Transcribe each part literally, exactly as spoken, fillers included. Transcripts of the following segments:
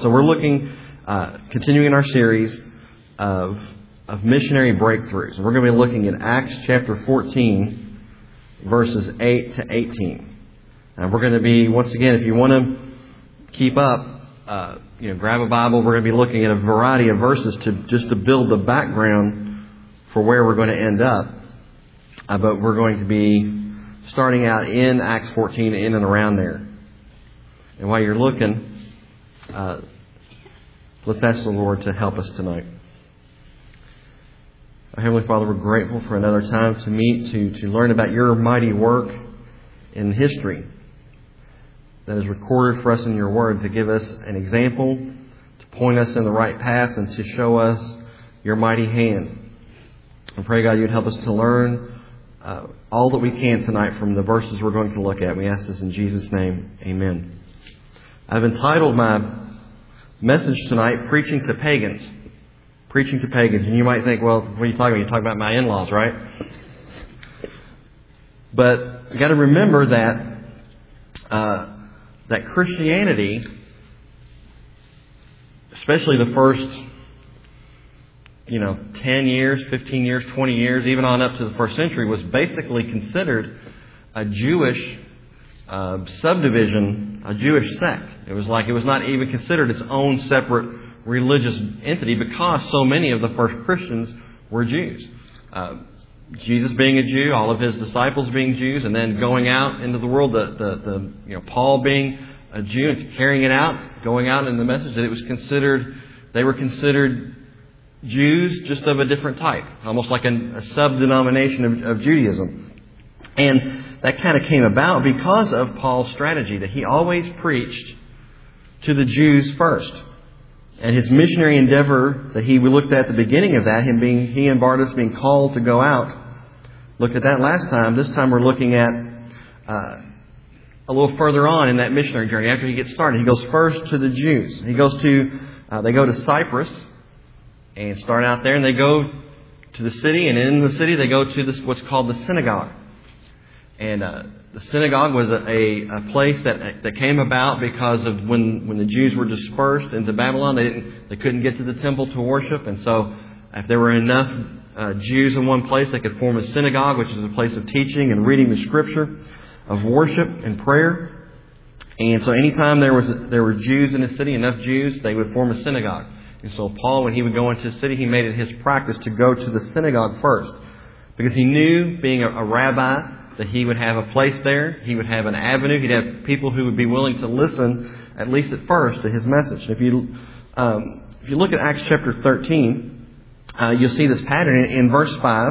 So we're looking, uh, continuing our series of, of missionary breakthroughs. We're going to be looking at Acts chapter fourteen, verses eight to eighteen. And we're going to be, once again, if you want to keep up, uh, you know, grab a Bible. We're going to be looking at a variety of verses to just to build the background for where we're going to end up. Uh, but we're going to be starting out in Acts fourteen, in and around there. And while you're looking, uh, let's ask the Lord to help us tonight. Our Heavenly Father, we're grateful for another time to meet, to, to learn about your mighty work in history that is recorded for us in your Word, to give us an example, to point us in the right path, and to show us your mighty hand. I pray, God, you'd help us to learn uh, all that we can tonight from the verses we're going to look at. We ask this in Jesus' name. Amen. I've entitled my message tonight, Preaching to Pagans. Preaching to Pagans. And you might think, well, what are you talking about? You're talking about my in-laws, right? But you've got to remember that uh, that Christianity, especially the first, you know, ten years, fifteen years, twenty years, even on up to the first century, was basically considered a Jewish uh, subdivision, a Jewish sect. It was like it was not even considered its own separate religious entity because so many of the first Christians were Jews. Uh, Jesus being a Jew, all of his disciples being Jews, and then going out into the world, the, the, the you know Paul being a Jew and carrying it out, going out in the message, that it was considered, they were considered Jews just of a different type, almost like a, a sub-denomination of, of Judaism. And that kind of came about because of Paul's strategy, that he always preached to the Jews first. And his missionary endeavor that he we looked at at the beginning of that, him being he and Barnabas being called to go out, looked at that last time. This time we're looking at uh, a little further on in that missionary journey. After he gets started, he goes first to the Jews. He goes to uh, they go to Cyprus and start out there, and they go to the city, and in the city they go to this what's called the synagogue. And uh, the synagogue was a, a, a place that that came about because of when, when the Jews were dispersed into Babylon, they didn't they couldn't get to the temple to worship, and so if there were enough uh, Jews in one place, they could form a synagogue, which is a place of teaching and reading the Scripture, of worship and prayer. And so, anytime there was there were Jews in a city, enough Jews, they would form a synagogue. And so, Paul, when he would go into a city, he made it his practice to go to the synagogue first, because he knew, being a, a rabbi, that he would have a place there, he would have an avenue, he'd have people who would be willing to listen, at least at first, to his message. And if you um, if you look at Acts chapter thirteen, uh, you'll see this pattern in, in verse five.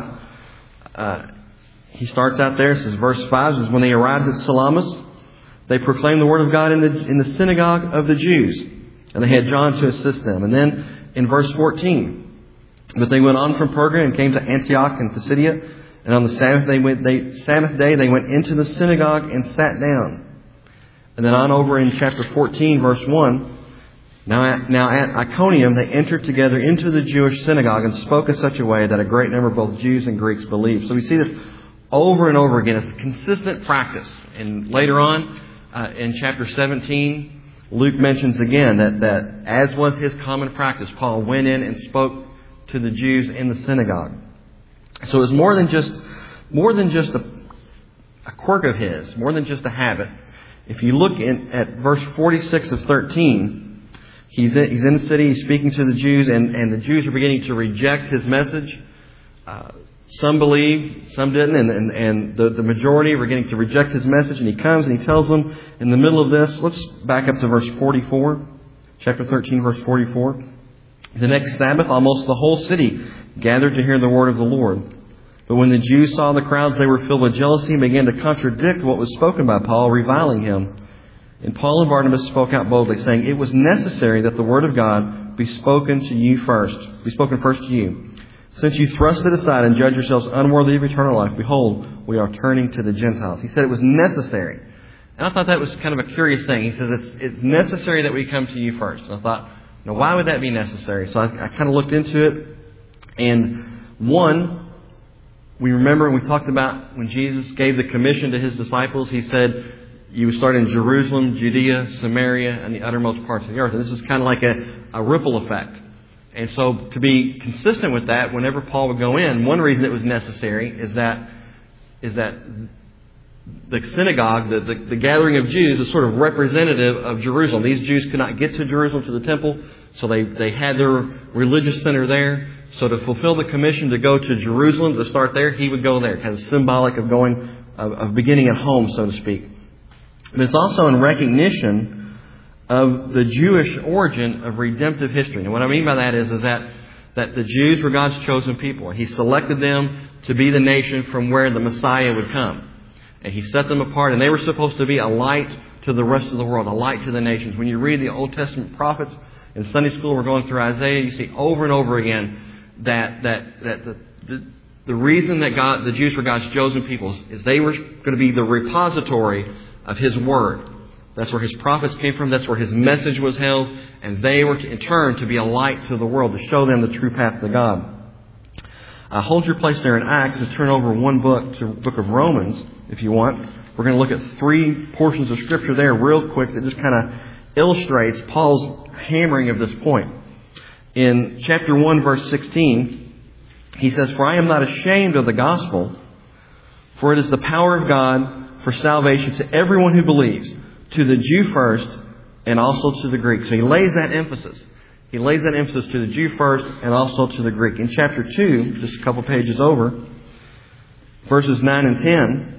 Uh, he starts out there. It says, verse five says, when they arrived at Salamis, they proclaimed the word of God in the in the synagogue of the Jews, and they had John to assist them. And then in verse fourteen, but they went on from Perga and came to Antioch and Pisidia. And on the Sabbath, they went, they, Sabbath day, they went into the synagogue and sat down. And then on over in chapter fourteen, verse one, now at, now at Iconium, they entered together into the Jewish synagogue and spoke in such a way that a great number of both Jews and Greeks believed. So we see this over and over again. It's a consistent practice. And later on, uh, in chapter seventeen, Luke mentions again that, that as was his common practice, Paul went in and spoke to the Jews in the synagogue. So it's more than just more than just a, a quirk of his, more than just a habit. If you look in, at verse forty-six of thirteen, he's in, he's in the city, he's speaking to the Jews, and, and the Jews are beginning to reject his message. Uh, some believed, some didn't, and, and, and the, the majority were beginning to reject his message. And he comes and he tells them in the middle of this, let's back up to verse forty-four, chapter thirteen, verse forty-four. The next Sabbath, almost the whole city gathered to hear the word of the Lord. But when the Jews saw the crowds, they were filled with jealousy and began to contradict what was spoken by Paul, reviling him. And Paul and Barnabas spoke out boldly, saying, it was necessary that the word of God be spoken to you first, be spoken first to you. Since you thrust it aside and judge yourselves unworthy of eternal life, behold, we are turning to the Gentiles. He said it was necessary. And I thought that was kind of a curious thing. He says it's, it's necessary that we come to you first. And I thought, now, why would that be necessary? So I, I kind of looked into it. And one, we remember we talked about when Jesus gave the commission to his disciples, he said, you would start in Jerusalem, Judea, Samaria, and the uttermost parts of the earth. And this is kind of like a, a ripple effect. And so to be consistent with that, whenever Paul would go in, one reason it was necessary is that is that the synagogue, the, the, the gathering of Jews, is sort of representative of Jerusalem. These Jews could not get to Jerusalem, to the temple, so they, they had their religious center there. So to fulfill the commission to go to Jerusalem, to start there, he would go there. It has a symbolic of going, of, of beginning at home, so to speak. But it's also in recognition of the Jewish origin of redemptive history. And what I mean by that is, is that, that the Jews were God's chosen people. He selected them to be the nation from where the Messiah would come. And He set them apart, and they were supposed to be a light to the rest of the world, a light to the nations. When you read the Old Testament prophets, in Sunday school we're going through Isaiah, you see over and over again that that that the, the, the reason that God, the Jews were God's chosen people is they were going to be the repository of His Word. That's where His prophets came from. That's where His message was held. And they were, to, in turn, to be a light to the world, to show them the true path to God. Uh, hold your place there in Acts and turn over one book to the book of Romans, if you want. We're going to look at three portions of Scripture there real quick that just kind of illustrates Paul's hammering of this point. In chapter one, verse sixteen, he says, "For I am not ashamed of the gospel, for it is the power of God for salvation to everyone who believes, to the Jew first, and also to the Greek." So he lays that emphasis. He lays that emphasis to the Jew first and also to the Greek. In chapter two, just a couple pages over, verses nine and ten,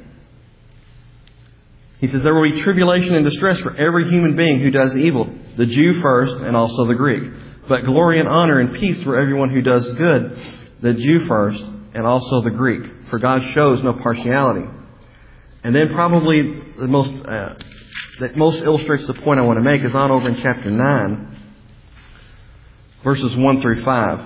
he says, "There will be tribulation and distress for every human being who does evil, the Jew first and also the Greek. But glory and honor and peace for everyone who does good, the Jew first and also the Greek. For God shows no partiality." And then probably the most uh, that most illustrates the point I want to make is on over in chapter nine, verses one through five.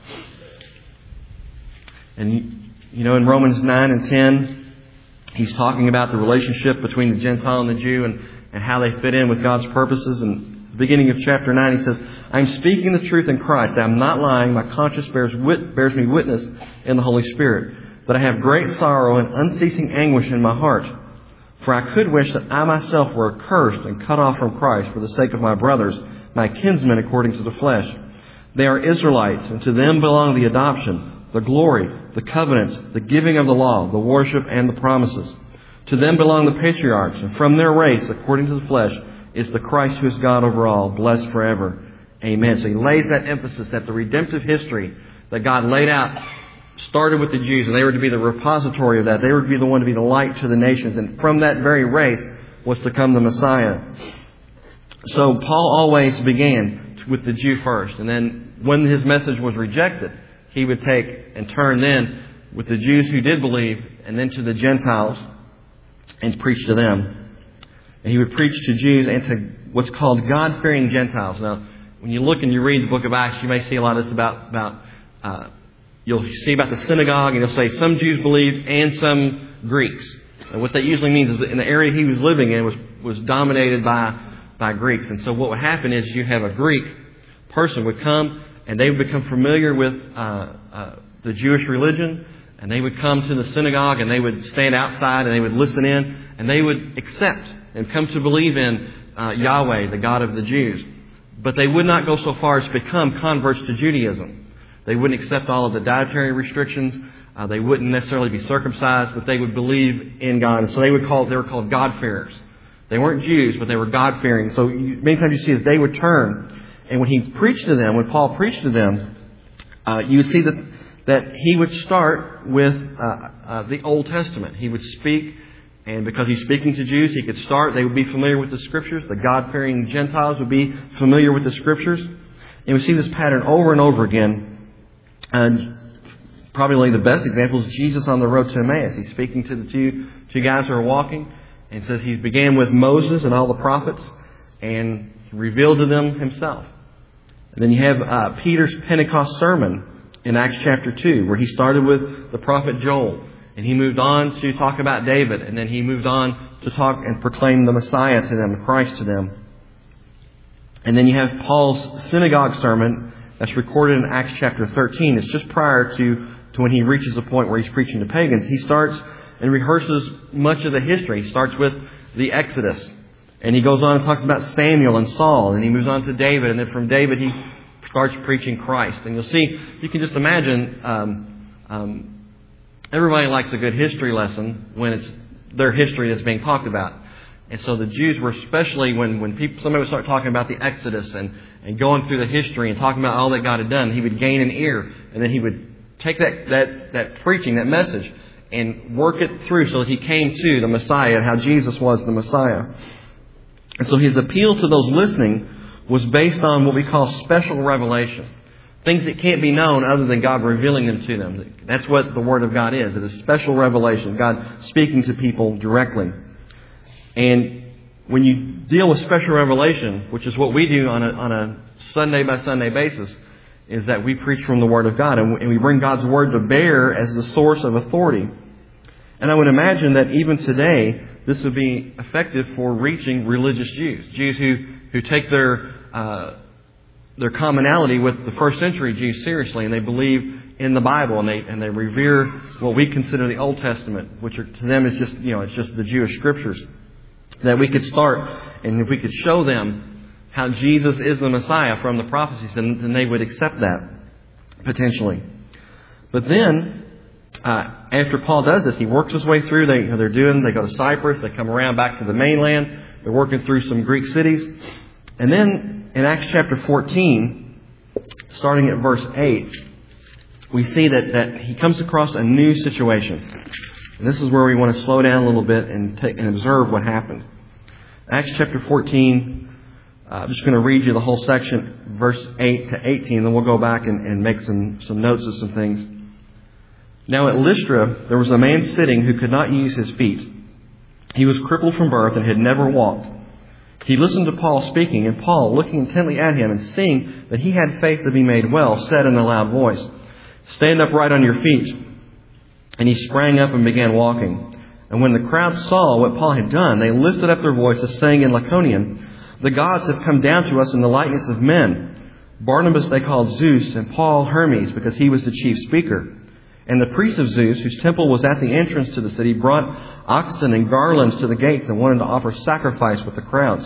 And you know, in Romans nine and ten, he's talking about the relationship between the Gentile and the Jew and, and how they fit in with God's purposes. And at the beginning of chapter nine, he says, "I am speaking the truth in Christ. I am not lying. My conscience bears, wit- bears me witness in the Holy Spirit that I have great sorrow and unceasing anguish in my heart. For I could wish that I myself were accursed and cut off from Christ for the sake of my brothers, my kinsmen according to the flesh. They are Israelites, and to them belong the adoption, the glory, the covenants, the giving of the law, the worship, and the promises. To them belong the patriarchs, and from their race, according to the flesh, is the Christ who is God over all, blessed forever. Amen." So he lays that emphasis that the redemptive history that God laid out started with the Jews, and they were to be the repository of that. They were to be the one to be the light to the nations. And from that very race was to come the Messiah. So Paul always began with the Jew first. And then when his message was rejected, he would take and turn then with the Jews who did believe, and then to the Gentiles, and preach to them. And he would preach to Jews and to what's called God-fearing Gentiles. Now, when you look and you read the book of Acts, you may see a lot of this about, about uh, you'll see about the synagogue, and you'll say some Jews believed and some Greeks. And what that usually means is that in the area he was living in was, was dominated by, by Greeks. And so what would happen is you have a Greek person would come, and they would become familiar with uh, uh, the Jewish religion, and they would come to the synagogue, and they would stand outside, and they would listen in, and they would accept and come to believe in uh, Yahweh, the God of the Jews. But they would not go so far as to become converts to Judaism. They wouldn't accept all of the dietary restrictions. Uh, they wouldn't necessarily be circumcised, but they would believe in God. And so they would call they were called God-fearers. They weren't Jews, but they were God-fearing. So you, many times you see that they would turn, and when he preached to them, when Paul preached to them, uh, you see that that he would start with uh, uh, the Old Testament. He would speak. And because he's speaking to Jews, he could start. They would be familiar with the Scriptures. The God-fearing Gentiles would be familiar with the Scriptures. And we see this pattern over and over again. And probably the best example is Jesus on the road to Emmaus. He's speaking to the two, two guys who are walking. And says he began with Moses and all the prophets and revealed to them himself. And then you have uh, Peter's Pentecost sermon in Acts chapter two, where he started with the prophet Joel. And he moved on to talk about David. And then he moved on to talk and proclaim the Messiah to them, Christ to them. And then you have Paul's synagogue sermon that's recorded in Acts chapter thirteen. It's just prior to, to when he reaches the point where he's preaching to pagans. He starts and rehearses much of the history. He starts with the Exodus. And he goes on and talks about Samuel and Saul, and he moves on to David, and then from David he starts preaching Christ. And you'll see, you can just imagine, um, um, everybody likes a good history lesson when it's their history that's being talked about. And so the Jews were, especially when, when people, somebody would start talking about the Exodus and, and going through the history and talking about all that God had done, he would gain an ear, and then he would take that, that, that preaching, that message, and work it through so that he came to the Messiah and how Jesus was the Messiah. And so his appeal to those listening was based on what we call special revelation. Things that can't be known other than God revealing them to them. That's what the Word of God is. It is special revelation. God speaking to people directly. And when you deal with special revelation, which is what we do on a, on a Sunday by Sunday basis, is that we preach from the Word of God. And we bring God's Word to bear as the source of authority. And I would imagine that even today, this would be effective for reaching religious Jews. Jews who, who take their uh, their commonality with the first century Jews seriously, and they believe in the Bible, and they and they revere what we consider the Old Testament, which are, to them is just, you know, it's just the Jewish scriptures. That we could start, and if we could show them how Jesus is the Messiah from the prophecies, then, then they would accept that, potentially. But then, Uh, after Paul does this, he works his way through. They, they're doing. They go to Cyprus. They come around back to the mainland. They're working through some Greek cities, and then in Acts chapter fourteen, starting at verse eight, we see that that he comes across a new situation. And this is where we want to slow down a little bit and take and observe what happened. Acts chapter fourteen. Uh, I'm just going to read you the whole section, verse eight to eighteen. Then we'll go back and, and make some some notes of some things. Now at Lystra, there was a man sitting who could not use his feet. He was crippled from birth and had never walked. He listened to Paul speaking, and Paul, looking intently at him and seeing that he had faith to be made well, said in a loud voice, "Stand upright on your feet." And he sprang up and began walking. And when the crowd saw what Paul had done, they lifted up their voices, saying in Lycaonian, "The gods have come down to us in the likeness of men." Barnabas they called Zeus, and Paul Hermes, because he was the chief speaker. And the priest of Zeus, whose temple was at the entrance to the city, brought oxen and garlands to the gates and wanted to offer sacrifice with the crowds.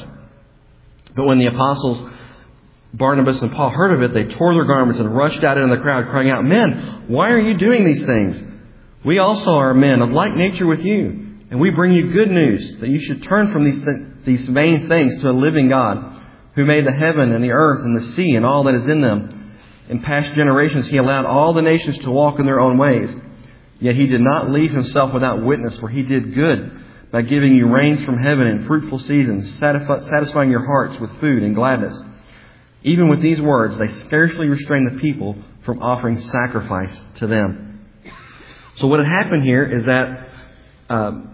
But when the apostles Barnabas and Paul heard of it, they tore their garments and rushed out into the crowd, crying out, "Men, why are you doing these things? We also are men of like nature with you, and we bring you good news, that you should turn from these th- these vain things to a living God, who made the heaven and the earth and the sea and all that is in them. In past generations, He allowed all the nations to walk in their own ways. Yet He did not leave Himself without witness, for He did good by giving you rains from heaven and fruitful seasons, satisfying your hearts with food and gladness." Even with these words, they scarcely restrained the people from offering sacrifice to them. So what had happened here is that um,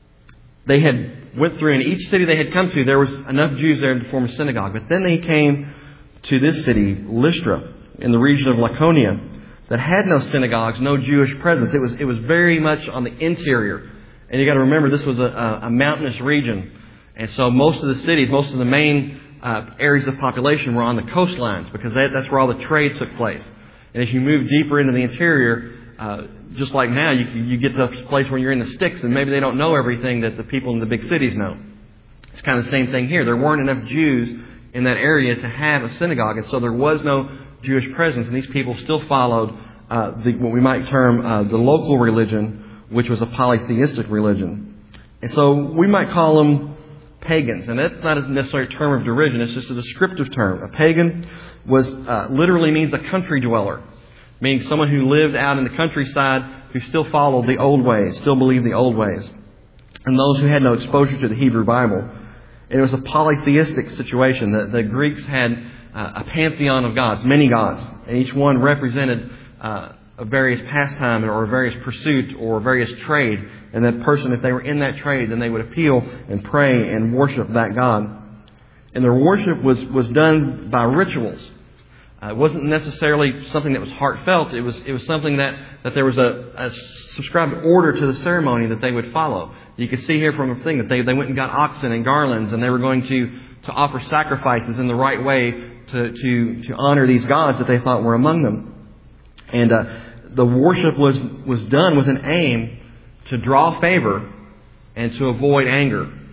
they had went through, in each city they had come to, there was enough Jews there to form a synagogue. But then they came to this city, Lystra, in the region of Lycaonia, that had no synagogues, no Jewish presence. It was it was very much on the interior. And you got to remember, this was a, a mountainous region. And so most of the cities, most of the main uh, areas of population were on the coastlines, because that, that's where all the trade took place. And as you move deeper into the interior, uh, just like now, you, you get to a place where you're in the sticks and maybe they don't know everything that the people in the big cities know. It's kind of the same thing here. There weren't enough Jews in that area to have a synagogue, and so there was no Jewish presence, and these people still followed uh, the, what we might term uh, the local religion, which was a polytheistic religion. And so we might call them pagans, and that's not necessarily a term of derision, it's just a descriptive term. A pagan was uh, literally means a country dweller, meaning someone who lived out in the countryside who still followed the old ways, still believed the old ways, and those who had no exposure to the Hebrew Bible. And it was a polytheistic situation. The, the Greeks had uh, a pantheon of gods, many gods, and each one represented uh, a various pastime or a various pursuit or a various trade. And that person, if they were in that trade, then they would appeal and pray and worship that god. And their worship was, was done by rituals. Uh, it wasn't necessarily something that was heartfelt. It was it was something that, that there was a, a subscribed order to the ceremony that they would follow. You can see here from a thing that they, they went and got oxen and garlands, and they were going to, to offer sacrifices in the right way to, to, to honor these gods that they thought were among them. And uh, the worship was, was done with an aim to draw favor and to avoid anger.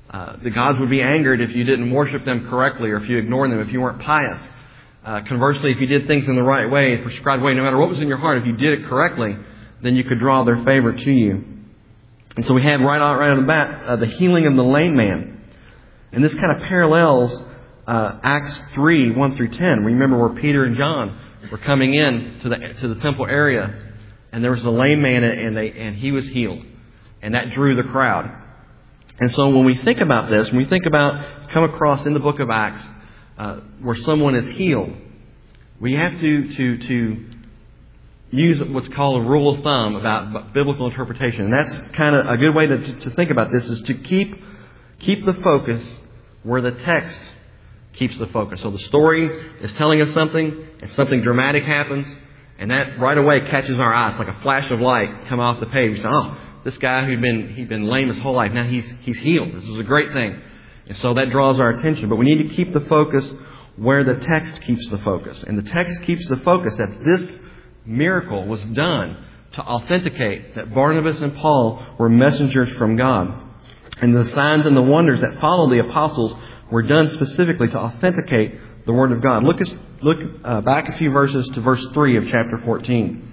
Uh, the gods would be angered if you didn't worship them correctly or if you ignored them, if you weren't pious. Uh, conversely, if you did things in the right way, the prescribed way, no matter what was in your heart, if you did it correctly, then you could draw their favor to you. And so we have right out, right out of the bat uh, the healing of the lame man. And this kind of parallels uh, Acts three, one through ten. Remember where Peter and John were coming in to the to the temple area, and there was a lame man, and they and he was healed, and that drew the crowd. And so when we think about this, when we think about come across in the book of Acts uh, where someone is healed, we have to to to use what's called a rule of thumb about biblical interpretation. And that's kind of a good way to, to think about this, is to keep keep the focus where the text keeps the focus. So the story is telling us something, and something dramatic happens, and that right away catches our eyes like a flash of light come off the page. We say, oh, this guy who'd been he'd been lame his whole life, now he's he's healed. This is a great thing. And so that draws our attention. But we need to keep the focus where the text keeps the focus. And the text keeps the focus that this miracle was done to authenticate that Barnabas and Paul were messengers from God. And the signs and the wonders that followed the apostles were done specifically to authenticate the Word of God. Look, at, look uh, back a few verses to verse three of chapter fourteen.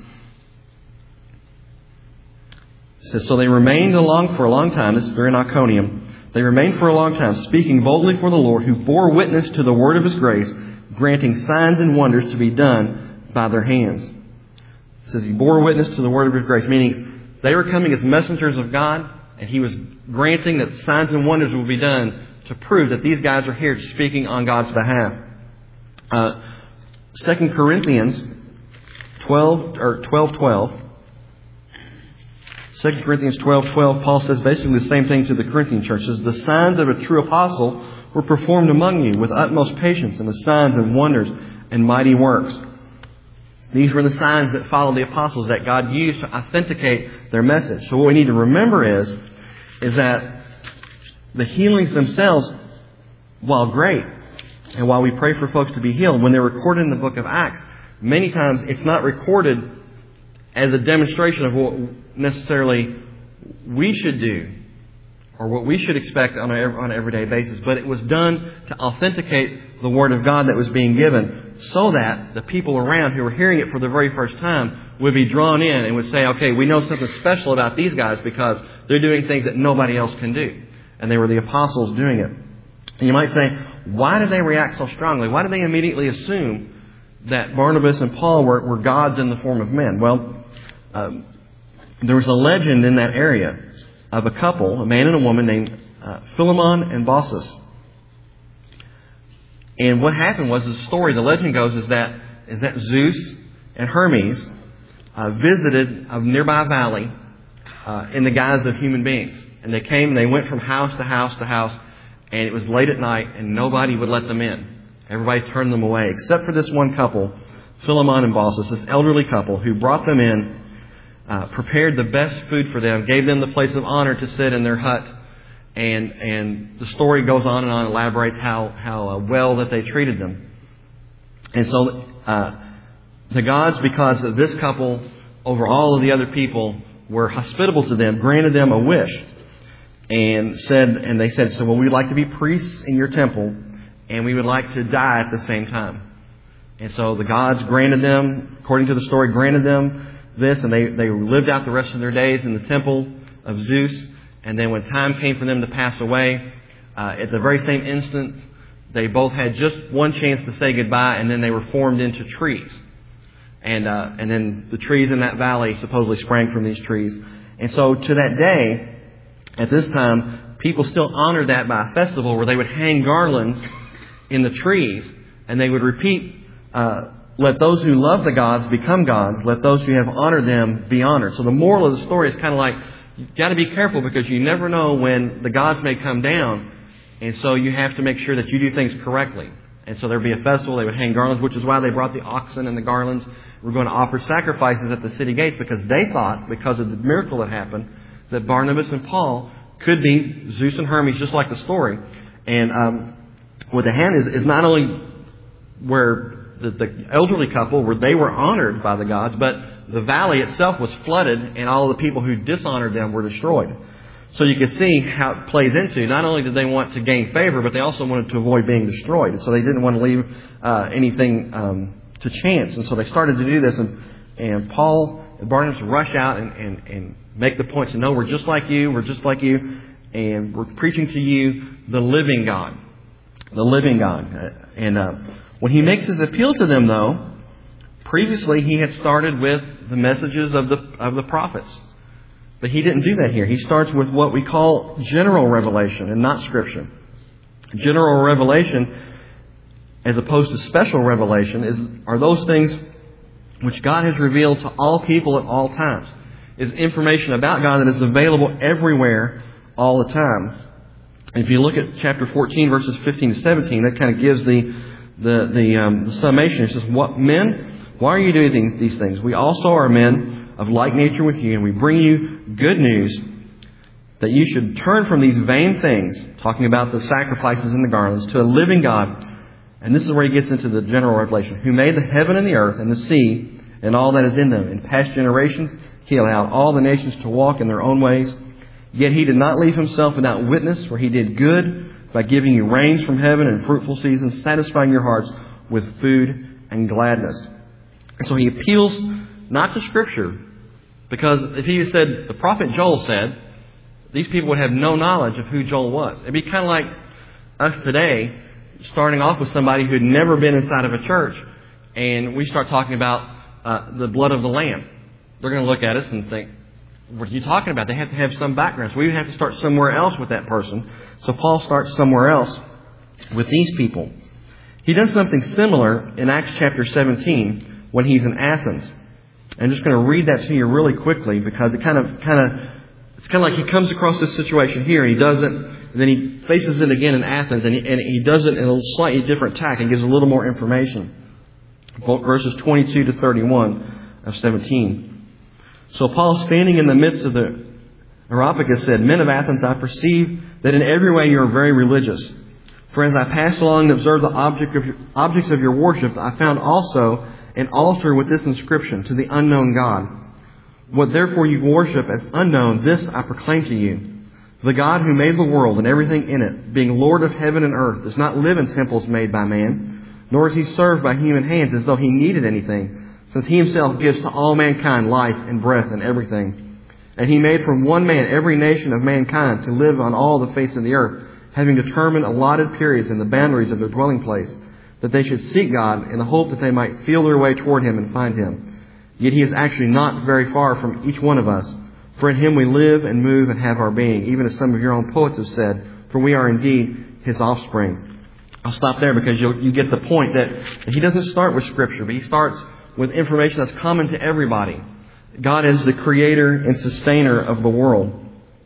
It says, so they remained along for a long time. This is they're in Iconium. They remained for a long time, speaking boldly for the Lord, who bore witness to the word of His grace, granting signs and wonders to be done by their hands. It says He bore witness to the word of His grace, meaning they were coming as messengers of God, and He was granting that signs and wonders will be done to prove that these guys are here speaking on God's behalf. Uh, Second Corinthians twelve or twelve twelve. Second Corinthians twelve twelve, Paul says basically the same thing to the Corinthian church. It says, the signs of a true apostle were performed among you with utmost patience, and the signs and wonders and mighty works. These were the signs that followed the apostles that God used to authenticate their message. So what we need to remember is, is that the healings themselves, while great, and while we pray for folks to be healed, when they're recorded in the book of Acts, many times it's not recorded as a demonstration of what necessarily we should do or what we should expect on, a, on an everyday basis, but it was done to authenticate the Word of God that was being given so that the people around who were hearing it for the very first time would be drawn in and would say, okay, we know something special about these guys because they're doing things that nobody else can do. And they were the apostles doing it. And you might say, why did they react so strongly? Why did they immediately assume that Barnabas and Paul were, were gods in the form of men? Well, um, there was a legend in that area of a couple, a man and a woman named uh, Philemon and Baucis. And what happened was, the story, the legend goes, is that is that Zeus and Hermes uh, visited a nearby valley uh, in the guise of human beings. And they came and they went from house to house to house, and it was late at night, and nobody would let them in. Everybody turned them away, except for this one couple, Philemon and Baucis, this elderly couple who brought them in, uh, prepared the best food for them, gave them the place of honor to sit in their hut, and and the story goes on and on, elaborates how how uh, well that they treated them. And so uh, the gods, because of this couple over all of the other people, were hospitable to them, granted them a wish. And said, and they said, so well, we'd like to be priests in your temple, and we would like to die at the same time. And so the gods granted them, according to the story, granted them this, and they, they lived out the rest of their days in the temple of Zeus. And then when time came for them to pass away, uh, at the very same instant, they both had just one chance to say goodbye, and then they were formed into trees. And uh, and then the trees in that valley supposedly sprang from these trees. And so to that day, at this time, people still honored that by a festival where they would hang garlands in the trees, and they would repeat, uh, let those who love the gods become gods, let those who have honored them be honored. So the moral of the story is kind of like, you've got to be careful because you never know when the gods may come down, and so you have to make sure that you do things correctly. And so there would be a festival, they would hang garlands, which is why they brought the oxen and the garlands. We're going to offer sacrifices at the city gates because they thought, because of the miracle that happened, that Barnabas and Paul could be Zeus and Hermes, just like the story. And um, what they had is, is not only where the, the elderly couple, where they were honored by the gods, but the valley itself was flooded and all the people who dishonored them were destroyed. So you can see how it plays into, not only did they want to gain favor, but they also wanted to avoid being destroyed. And so they didn't want to leave uh, anything um, to chance. And so they started to do this. And, and Paul and Barnabas rush out and, and, and make the point to know we're just like you, we're just like you, and we're preaching to you the living God. The living God. And uh, when he makes his appeal to them, though, previously he had started with the messages of the of the prophets. But he didn't do that here. He starts with what we call general revelation and not Scripture. General revelation, as opposed to special revelation, is are those things which God has revealed to all people at all times. It's information about God that is available everywhere all the time. If you look at chapter fourteen, verses fifteen to seventeen, that kind of gives the the the, um, the summation. It says, "What men? Why are you doing these things? We also are men of like nature with you, and we bring you good news that you should turn from these vain things," talking about the sacrifices and the garlands, "to a living God." And this is where he gets into the general revelation. "Who made the heaven and the earth and the sea and all that is in them. In past generations, He allowed all the nations to walk in their own ways. Yet He did not leave Himself without witness, for He did good by giving you rains from heaven and fruitful seasons, satisfying your hearts with food and gladness." And so he appeals not to Scripture, because if he had said, the prophet Joel said, these people would have no knowledge of who Joel was. It'd be kind of like us today, starting off with somebody who had never been inside of a church, and we start talking about uh, the blood of the Lamb. They're going to look at us and think, what are you talking about? They have to have some background. So we would have to start somewhere else with that person. So Paul starts somewhere else with these people. He does something similar in Acts chapter seventeen when he's in Athens. I'm just going to read that to you really quickly, because it kind of, kind of, it's kind of like he comes across this situation here and he does it, and then he faces it again in Athens, and he, and he does it in a slightly different tack and gives a little more information. Verses twenty-two to thirty-one of seventeen. "So Paul, standing in the midst of the Areopagus, said, 'Men of Athens, I perceive that in every way you are very religious. For as I passed along and observed the object of your, objects of your worship, I found also an altar with this inscription, to the unknown God. What therefore you worship as unknown, this I proclaim to you. The God who made the world and everything in it, being Lord of heaven and earth, does not live in temples made by man, nor is He served by human hands as though He needed anything, since He Himself gives to all mankind life and breath and everything. And He made from one man every nation of mankind to live on all the face of the earth, having determined allotted periods and the boundaries of their dwelling place, that they should seek God in the hope that they might feel their way toward Him and find Him. Yet He is actually not very far from each one of us. For in Him we live and move and have our being, even as some of your own poets have said, for we are indeed His offspring.'" I'll stop there because you'll, you get the point that he doesn't start with Scripture, but he starts with information that's common to everybody. God is the creator and sustainer of the world.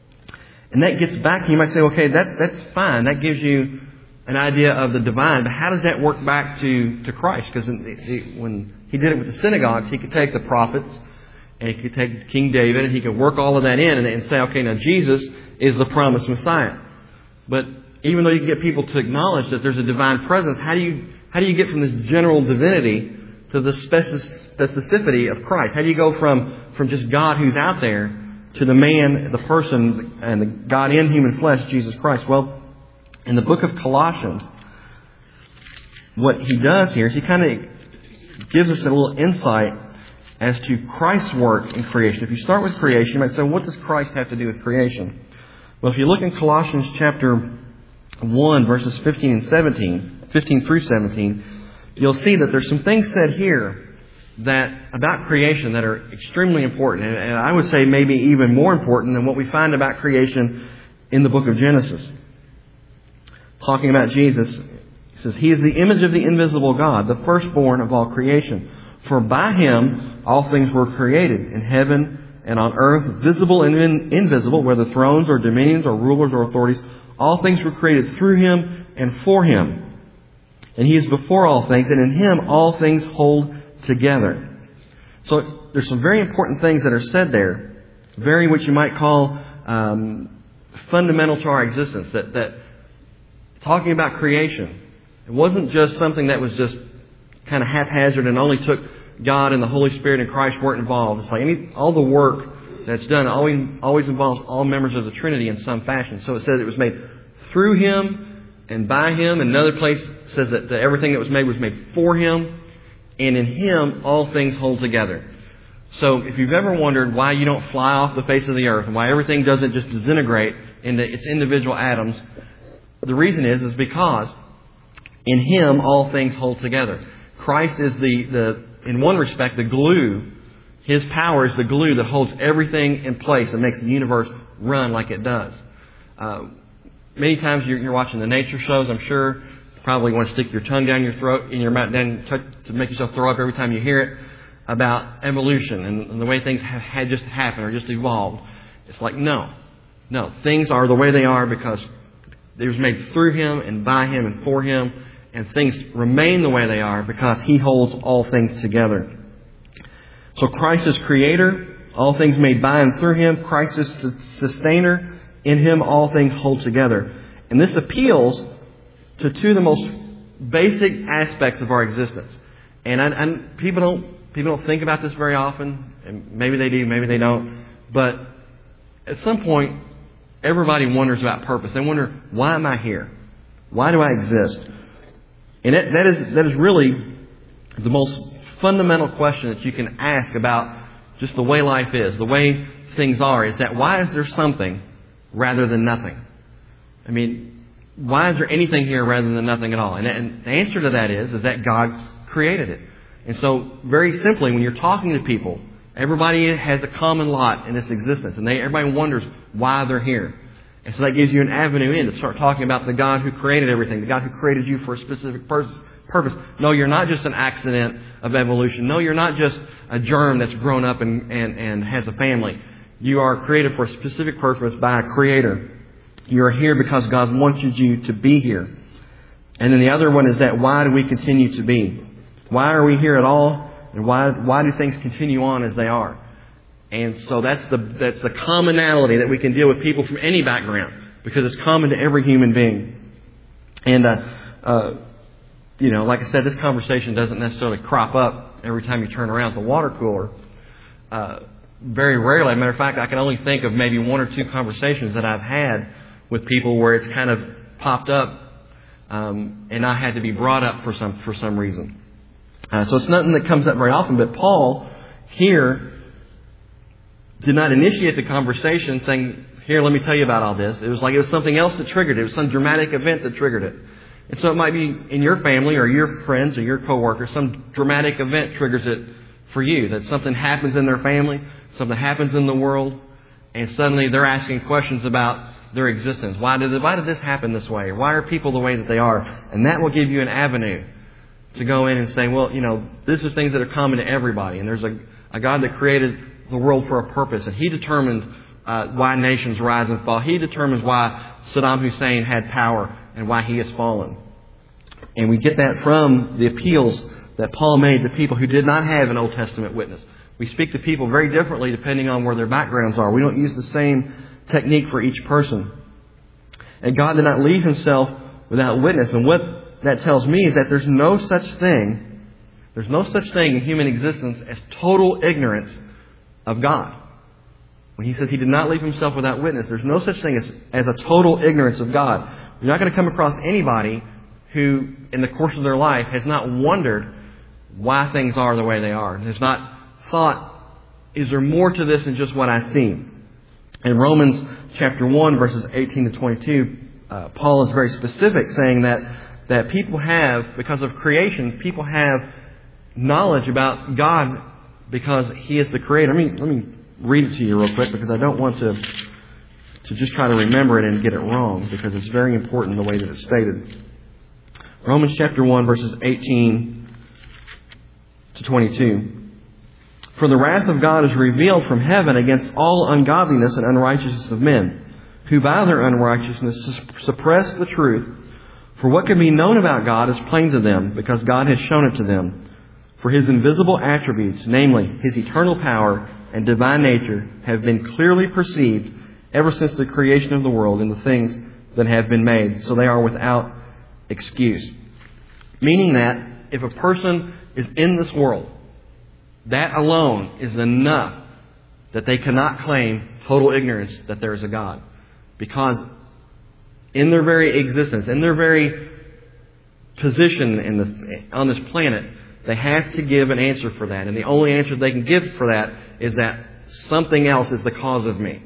And that gets back, you might say, okay, that, that's fine. That gives you an idea of the divine. But how does that work back to, to Christ? Because when he did it with the synagogues, he could take the prophets and he could take King David and he could work all of that in and, and say, okay, now Jesus is the promised Messiah. But even though you can get people to acknowledge that there's a divine presence, how do you how do you get from this general divinity to the specificity of Christ? How do you go from, from just God who's out there to the man, the person, and the God in human flesh, Jesus Christ? Well, in the book of Colossians, what he does here is he kind of gives us a little insight as to Christ's work in creation. If you start with creation, you might say, what does Christ have to do with creation? Well, if you look in Colossians chapter one, verses fifteen and seventeen, fifteen through seventeen, you'll see that there's some things said here that about creation that are extremely important, and, and I would say maybe even more important than what we find about creation in the book of Genesis. Talking about Jesus, he says, "He is the image of the invisible God, the firstborn of all creation. For by Him all things were created, in heaven and on earth, visible and in, invisible, whether thrones or dominions or rulers or authorities. All things were created through Him and for Him. And He is before all things, and in Him all things hold together." So there's some very important things that are said there, very what you might call um, fundamental to our existence. That, that talking about creation, it wasn't just something that was just kind of haphazard and only took God and the Holy Spirit and Christ weren't involved. It's like any all the work that's done always, always involves all members of the Trinity in some fashion. So it says it was made through Him and by Him. And another place says that everything that was made was made for Him. And in Him, all things hold together. So if you've ever wondered why you don't fly off the face of the earth and why everything doesn't just disintegrate into its individual atoms, the reason is, is because in Him, all things hold together. Christ is the, the, in one respect, the glue. His power is the glue that holds everything in place and makes the universe run like it does. Uh, many times you're, you're watching the nature shows, I'm sure. You probably want to stick your tongue down your throat, in your mouth, down to make yourself throw up every time you hear it, about evolution and, and the way things have had just happened or just evolved. It's like, no. No. Things are the way they are because it was made through Him and by Him and for Him. And things remain the way they are because He holds all things together. So Christ is Creator, all things made by and through Him. Christ is Sustainer, in Him all things hold together. And this appeals to two of the most basic aspects of our existence. And, I, and people don't people don't think about this very often, and maybe they do, maybe they don't. But at some point, everybody wonders about purpose. They wonder, why am I here? Why do I exist? And that, that is that is really the most fundamental question that you can ask about just the way life is, the way things are, is that why is there something rather than nothing? I mean, why is there anything here rather than nothing at all? And, and the answer to that is, is that God created it. And so, very simply, when you're talking to people, everybody has a common lot in this existence, and they, everybody wonders why they're here. And so that gives you an avenue in to start talking about the God who created everything, the God who created you for a specific purpose. No, you're not just an accident of evolution. No, you're not just a germ that's grown up and, and, and has a family. You are created for a specific purpose by a Creator. You are here because God wanted you to be here. And then the other one is that why do we continue to be? Why are we here at all? And why why do things continue on as they are? And so that's the that's the commonality that we can deal with people from any background, because it's common to every human being. And uh, uh, you know, like I said, this conversation doesn't necessarily crop up every time you turn around at the water cooler. Uh, very rarely. As a matter of fact, I can only think of maybe one or two conversations that I've had with people where it's kind of popped up, um, and I had to be brought up for some for some reason. Uh, so it's nothing that comes up very often. But Paul here did not initiate the conversation saying, "Here, let me tell you about all this." It was like it was something else that triggered it. It was some dramatic event that triggered it. And so it might be in your family or your friends or your coworkers, some dramatic event triggers it for you. That something happens in their family, something happens in the world, and suddenly they're asking questions about their existence. Why did why did this happen this way? Why are people the way that they are? And that will give you an avenue to go in and say, well, you know, these are things that are common to everybody. And there's a, a God that created the world for a purpose. And He determined uh, why nations rise and fall. He determines why Saddam Hussein had power and why he has fallen. And we get that from the appeals that Paul made to people who did not have an Old Testament witness. We speak to people very differently depending on where their backgrounds are. We don't use the same technique for each person. And God did not leave Himself without witness. And what that tells me is that there's no such thing, there's no such thing in human existence as total ignorance of God. When He says He did not leave Himself without witness, there's no such thing as, as a total ignorance of God. You're not going to come across anybody who, in the course of their life, has not wondered why things are the way they are. Has not thought, is there more to this than just what I see? In Romans chapter one, verses eighteen to twenty-two, uh, Paul is very specific, saying that that people have, because of creation, people have knowledge about God because He is the Creator. Let me let me read it to you real quick, because I don't want to to just try to remember it and get it wrong, because it's very important the way that it's stated. Romans chapter one, verses eighteen to twenty-two. For the wrath of God is revealed from heaven against all ungodliness and unrighteousness of men, who by their unrighteousness suppress the truth. For what can be known about God is plain to them, because God has shown it to them. For His invisible attributes, namely His eternal power and divine nature, have been clearly perceived ever since the creation of the world in the things that have been made, so they are without excuse. Meaning that if a person is in this world, that alone is enough that they cannot claim total ignorance that there is a God. Because in their very existence, in their very position in the, on this planet, they have to give an answer for that. And the only answer they can give for that is that something else is the cause of me.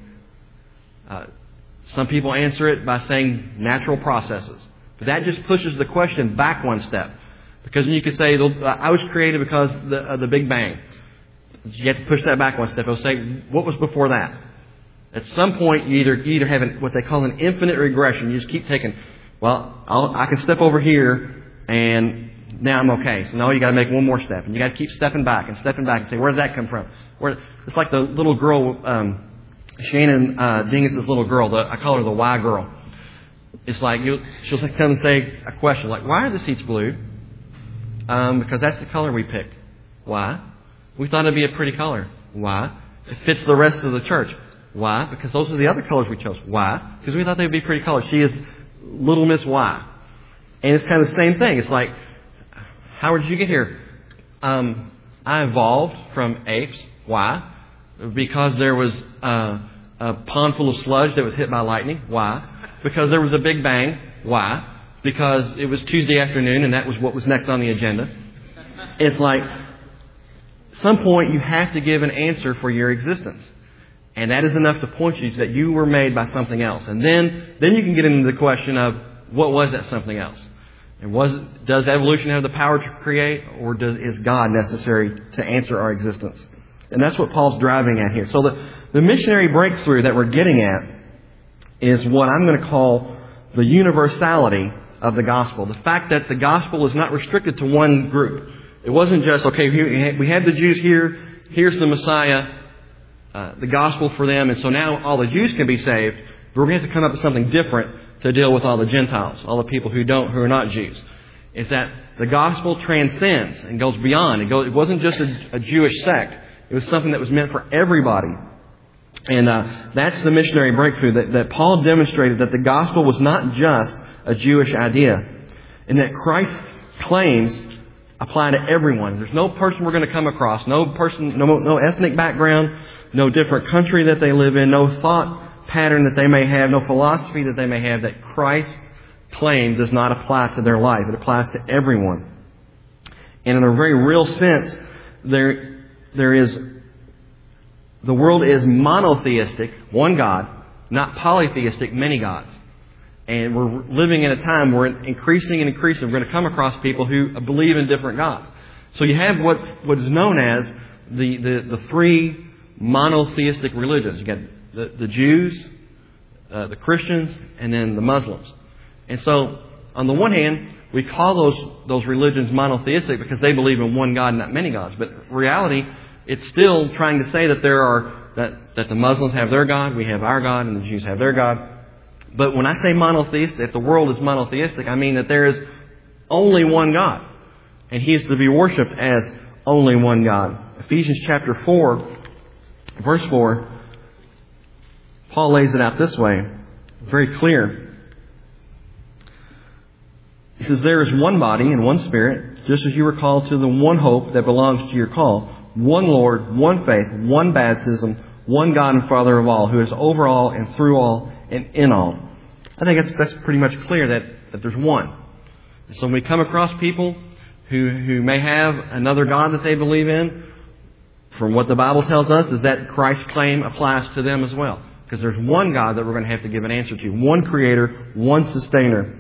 Uh, some people answer it by saying natural processes. But that just pushes the question back one step. Because you could say, I was created because of the, uh, the Big Bang. You have to push that back one step. They'll say, what was before that? At some point, you either, you either have an, what they call an infinite regression. You just keep taking, well, I'll, I can step over here, and now I'm okay. So now you got to make one more step. And you got to keep stepping back and stepping back and say, where did that come from? Where, it's like the little girl, um, Shannon uh, Dingus' little girl. The, I call her the Y girl. It's like, you, she'll come and say a question like, why are the seats blue? Um, because that's the color we picked. Why? We thought it'd be a pretty color. Why? It fits the rest of the church. Why? Because those are the other colors we chose. Why? Because we thought they'd be pretty colors. She is Little Miss Y. And it's kind of the same thing. It's like, how did you get here? Um, I evolved from apes. Why? Because there was uh, a pond full of sludge that was hit by lightning. Why? Because there was a Big Bang. Why? Because it was Tuesday afternoon and that was what was next on the agenda. It's like, at some point you have to give an answer for your existence. And that is enough to point you to that you were made by something else. And then, then you can get into the question of, what was that something else? And was it, does evolution have the power to create, or does, is God necessary to answer our existence? And that's what Paul's driving at here. So the, the missionary breakthrough that we're getting at is what I'm going to call the universality of the gospel. The fact that the gospel is not restricted to one group. It wasn't just, okay, we had the Jews here, here's the Messiah, uh, the gospel for them, and so now all the Jews can be saved, but we're going to have to come up with something different to deal with all the Gentiles, all the people who don't, who are not Jews. Is that the gospel transcends and goes beyond. It goes, it wasn't just a, a Jewish sect. It was something that was meant for everybody. And uh, that's the missionary breakthrough, that, that Paul demonstrated that the gospel was not just a Jewish idea, and that Christ's claims apply to everyone. There's no person we're going to come across, no person, no, no ethnic background, no different country that they live in, no thought pattern that they may have, no philosophy that they may have, that Christ's claim does not apply to their life. It applies to everyone. And in a very real sense, there, there is, the world is monotheistic, one God, not polytheistic, many gods. And we're living in a time where increasing and increasing, we're going to come across people who believe in different gods. So you have what, what is known as the, the, the three monotheistic religions. You got the, the Jews, uh, the Christians, and then the Muslims. And so, on the one hand, we call those those religions monotheistic because they believe in one God, not many gods. But in reality, it's still trying to say that there are that, that the Muslims have their God, we have our God, and the Jews have their God. But when I say monotheistic, if the world is monotheistic, I mean that there is only one God. And He is to be worshipped as only one God. Ephesians chapter four, verse four, Paul lays it out this way, very clear. He says, there is one body and one Spirit, just as you were called to the one hope that belongs to your call. One Lord, one faith, one baptism, one God and Father of all, who is over all and through all and in all. I think that's, that's pretty much clear that, that there's one. So when we come across people who, who may have another God that they believe in, from what the Bible tells us, is that Christ's claim applies to them as well. Because there's one God that we're going to have to give an answer to. One Creator, one Sustainer.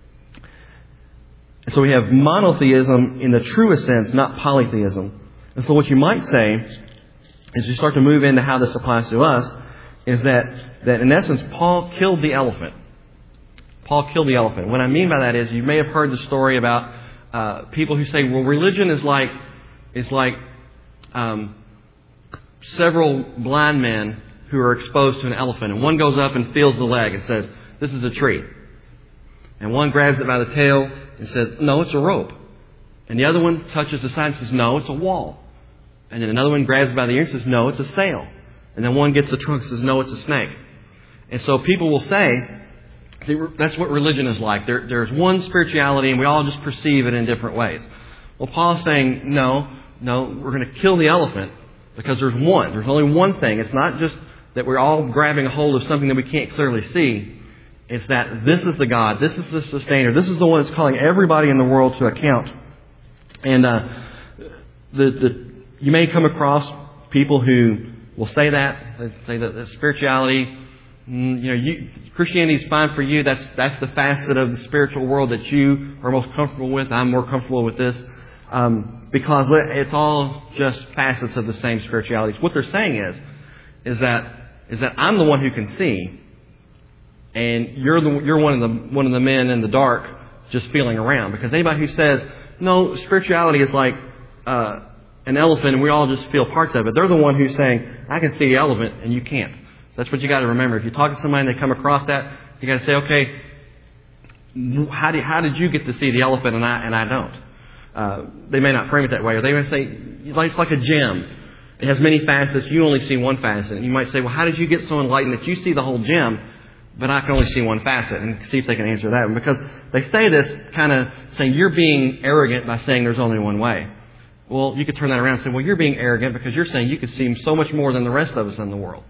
So we have monotheism in the truest sense, not polytheism. And so what you might say, as you start to move into how this applies to us, is that, that in essence, Paul killed the elephant. Paul killed the elephant. What I mean by that is, you may have heard the story about uh, people who say, well, religion is like, is like um, several blind men who are exposed to an elephant. And one goes up and feels the leg and says, this is a tree. And one grabs it by the tail and says, no, it's a rope. And the other one touches the side and says, no, it's a wall. And then another one grabs it by the ear and says, no, it's a sail. And then one gets the trunk and says, no, it's a snake. And so people will say, see, that's what religion is like. There, there's one spirituality and we all just perceive it in different ways. Well, Paul's saying, no, no, we're going to kill the elephant Because there's one. There's only one thing. It's not just that we're all grabbing a hold of something that we can't clearly see. It's that this is the God. This is the sustainer. This is the one that's calling everybody in the world to account. And uh, the, the you may come across people who will say that. They say that, that spirituality, you know, you, Christianity is fine for you. That's that's the facet of the spiritual world that you are most comfortable with. I'm more comfortable with this. Um, because it's all just facets of the same spirituality. What they're saying is, is that is that I'm the one who can see, and you're the you're one of the one of the men in the dark just feeling around. Because anybody who says no, spirituality is like uh, an elephant and we all just feel parts of it, they're the one who's saying I can see the elephant and you can't. That's what you got to remember. If you talk to somebody and they come across that, you got to say, okay, how did how did you get to see the elephant and I and I don't? Uh, they may not frame it that way, or they may say it's like a gem. It has many facets. You only see one facet. And you might say, well, how did you get so enlightened that you see the whole gem, but I can only see one facet? And see if they can answer that one. Because they say this kind of saying you're being arrogant by saying there's only one way. Well, you could turn that around and say, well, you're being arrogant because you're saying you could see so much more than the rest of us in the world.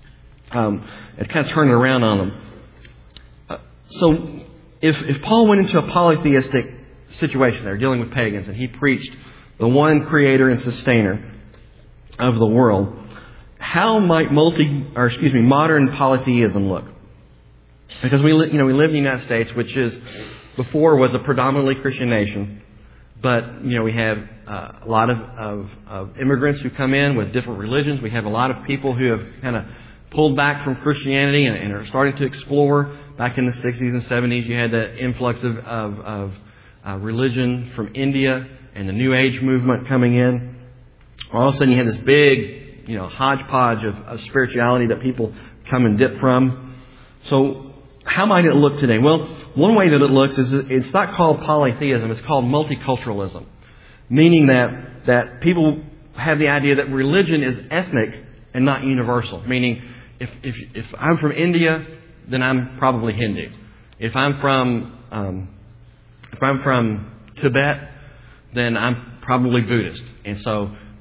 Um, it's kind of turning around on them. Uh, so if, if Paul went into a polytheistic situation there, dealing with pagans, and he preached the one creator and sustainer of the world, how might multi, or excuse me, modern polytheism look? Because we, li- you know, we live in the United States, which is before was a predominantly Christian nation, but you know we have uh, a lot of, of, of immigrants who come in with different religions. We have a lot of people who have kind of pulled back from Christianity and, and are starting to explore. Back in the sixties and seventies, you had the influx of, of, of Uh, religion from India and the New Age movement coming in. All of a sudden you had this big, you know, hodgepodge of, of spirituality that people come and dip from. So how might it look today? Well, one way that it looks is it's not called polytheism, it's called multiculturalism. Meaning that, that people have the idea that religion is ethnic and not universal. Meaning if, if, if I'm from India, then I'm probably Hindu. If I'm from um, If I'm from Tibet, then I'm probably Buddhist. And so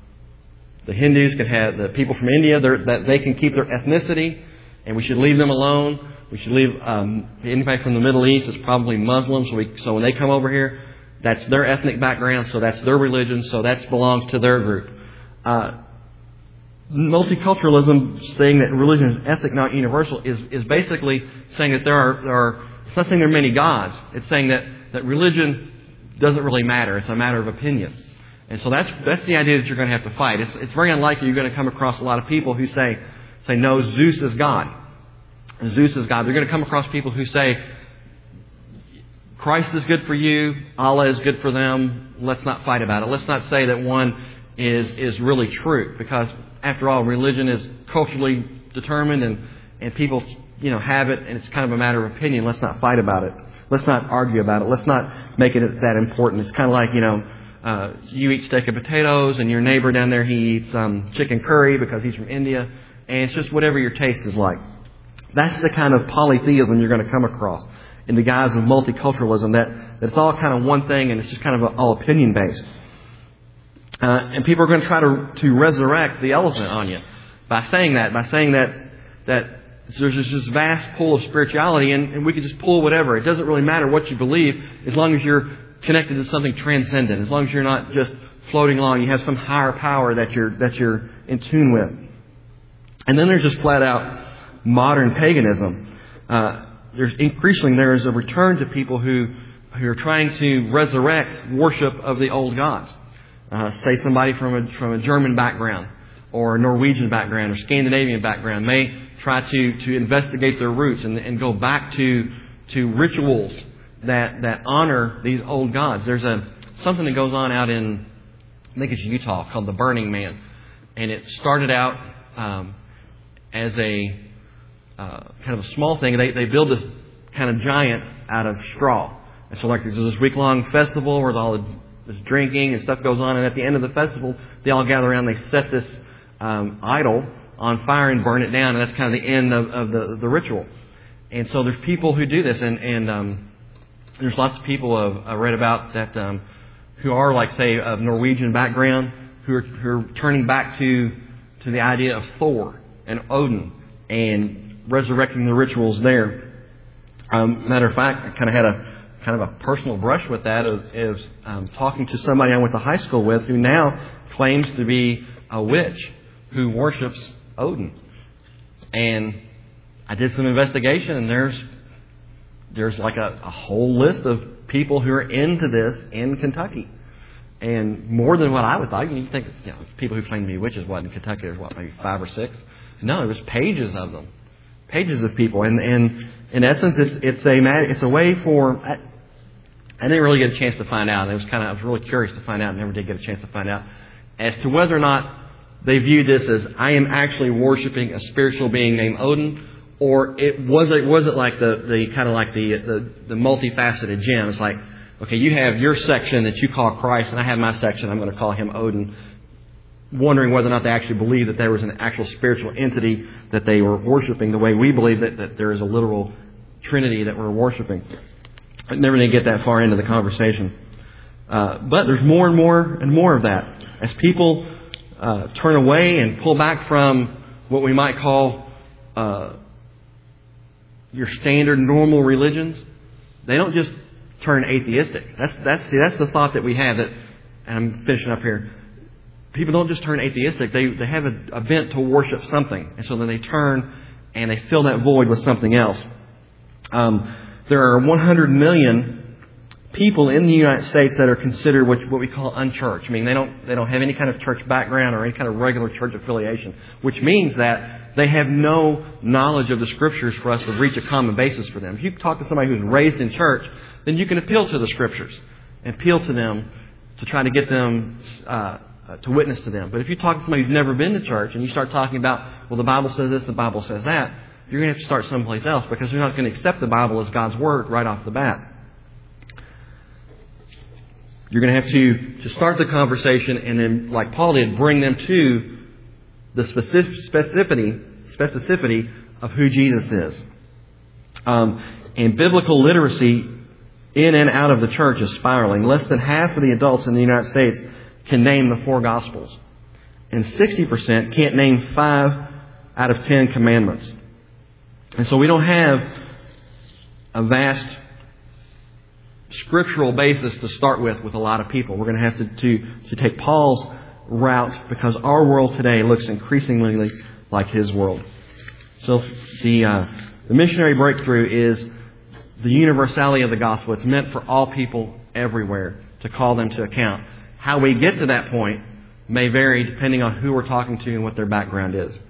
the Hindus can have, the people from India, that they can keep their ethnicity, and we should leave them alone. We should leave um, anybody from the Middle East is probably Muslim. So, we, so when they come over here, that's their ethnic background, so that's their religion, so that belongs to their group. Uh, multiculturalism, saying that religion is ethnic, not universal, is, is basically saying that there are, there are, it's not saying there are many gods. It's saying that that religion doesn't really matter. It's a matter of opinion. And so that's that's the idea that you're going to have to fight. It's, it's very unlikely you're going to come across a lot of people who say, say no, Zeus is God. Zeus is God. They're going to come across people who say, Christ is good for you, Allah is good for them, let's not fight about it. Let's not say that one is, is really true. Because after all, religion is culturally determined and, and people you know, have it and it's kind of a matter of opinion. Let's not fight about it. Let's not argue about it. Let's not make it that important. It's kind of like, you know, uh, you eat steak and potatoes and your neighbor down there, he eats um, chicken curry because he's from India. And it's just whatever your taste is like. That's the kind of polytheism you're going to come across in the guise of multiculturalism, that, that it's all kind of one thing and it's just kind of all opinion-based. Uh, and people are going to try to, to resurrect the elephant on you by saying that, by saying that, that So there's this vast pool of spirituality, and, and we can just pull whatever. It doesn't really matter what you believe, as long as you're connected to something transcendent. As long as you're not just floating along, you have some higher power that you're that you're in tune with. And then there's just flat out modern paganism. Uh, there's increasingly there is a return to people who who are trying to resurrect worship of the old gods. Uh, say somebody from a from a German background, or a Norwegian background, or Scandinavian background may try to, to investigate their roots and, and go back to to rituals that, that honor these old gods. There's a something that goes on out in, I think it's Utah, called the Burning Man. And it started out um, as a uh, kind of a small thing. They, they build this kind of giant out of straw. And so like there's this week-long festival where all this drinking and stuff goes on. And at the end of the festival, they all gather around, they set this um, idol on fire and burn it down, and that's kind of the end of, of the, the ritual. And so there's people who do this, and, and um, there's lots of people I've, I've read about that um, who are like, say, of Norwegian background, who are, who are turning back to to the idea of Thor and Odin and resurrecting the rituals there. Um, matter of fact, I kind of had a kind of a personal brush with that is, is um, talking to somebody I went to high school with who now claims to be a witch who worships Odin. And I did some investigation, and there's there's like a, a whole list of people who are into this in Kentucky. And more than what I would think. You think, you know, people who claim to be witches, what, in Kentucky, there's what, maybe five or six? No, there was pages of them. Pages of people. And, and in essence, it's, it's a, it's a way for, I, I didn't really get a chance to find out. It was kind of, I was really curious to find out, and never did get a chance to find out, as to whether or not they viewed this as, I am actually worshiping a spiritual being named Odin, or it was it was it like the, the kind of like the, the the multifaceted gem. It's like, okay, you have your section that you call Christ, and I have my section, I'm going to call him Odin, wondering whether or not they actually believed that there was an actual spiritual entity that they were worshiping the way we believe that, that there is a literal Trinity that we're worshiping. I never did get that far into the conversation. Uh, but there's more and more and more of that. As people uh, turn away and pull back from what we might call uh, your standard normal religions, they don't just turn atheistic. That's that's see, that's the thought that we have. That, and I'm finishing up here. People don't just turn atheistic. They they have a, a bent to worship something, and so then they turn and they fill that void with something else. Um, there are one hundred million people in the United States that are considered what, what we call unchurched. I mean, they don't they don't have any kind of church background or any kind of regular church affiliation, which means that they have no knowledge of the Scriptures for us to reach a common basis for them. If you talk to somebody who's raised in church, then you can appeal to the Scriptures and appeal to them to try to get them uh, to witness to them. But if you talk to somebody who's never been to church and you start talking about, well, the Bible says this, the Bible says that, you're going to have to start someplace else, because they're not going to accept the Bible as God's Word right off the bat. You're going to have to, to start the conversation and then, like Paul did, bring them to the specific, specificity, specificity of who Jesus is. Um, and biblical literacy in and out of the church is spiraling. Less than half of the adults in the United States can name the four Gospels. And sixty percent can't name five out of ten commandments. And so we don't have a vast scriptural basis to start with with a lot of people. We're going to have to, to, to take Paul's route, because our world today looks increasingly like his world. So the, uh, the missionary breakthrough is the universality of the gospel. It's meant for all people everywhere to call them to account. How we get to that point may vary depending on who we're talking to and what their background is.